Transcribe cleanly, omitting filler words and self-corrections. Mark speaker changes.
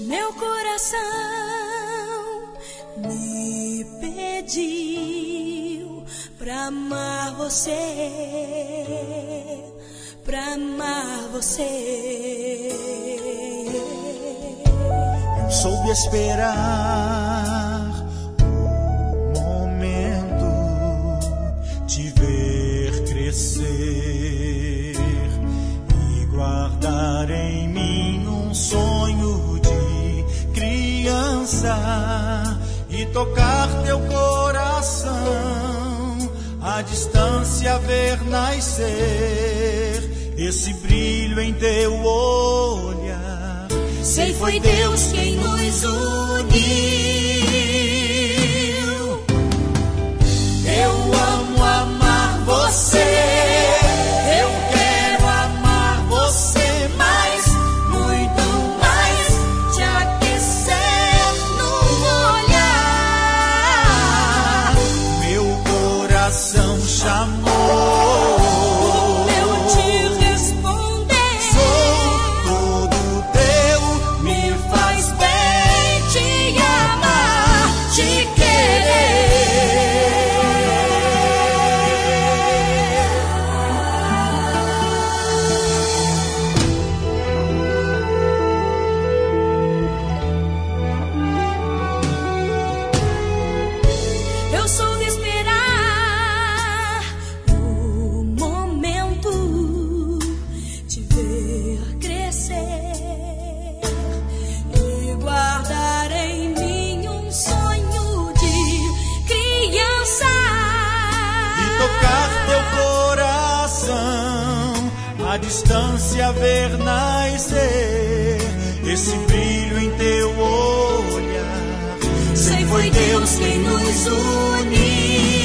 Speaker 1: Meu coração me pediu pra amar você, pra amar você.
Speaker 2: Eu soube esperar o momento de ver crescer e guardar em mim um sonho de criança e tocar teu coração, à distância ver nascer esse brilho em teu olhar.
Speaker 1: Sei foi Deus quem nos uniu.
Speaker 2: Eu amo amar você. Eu quero amar você mais,
Speaker 1: muito mais, te aquecer no olhar.
Speaker 2: meu coração chamou.
Speaker 1: Eu te responder.
Speaker 2: Sou todo teu,
Speaker 1: Me faz bem te amar, te querer. Eu soube esperar o momento de ver crescer e guardar em mim um sonho de criança.
Speaker 2: e tocar teu coração, à distância ver nascer esse brilho em teu olhar.
Speaker 1: Sei foi Deus quem nos uniu.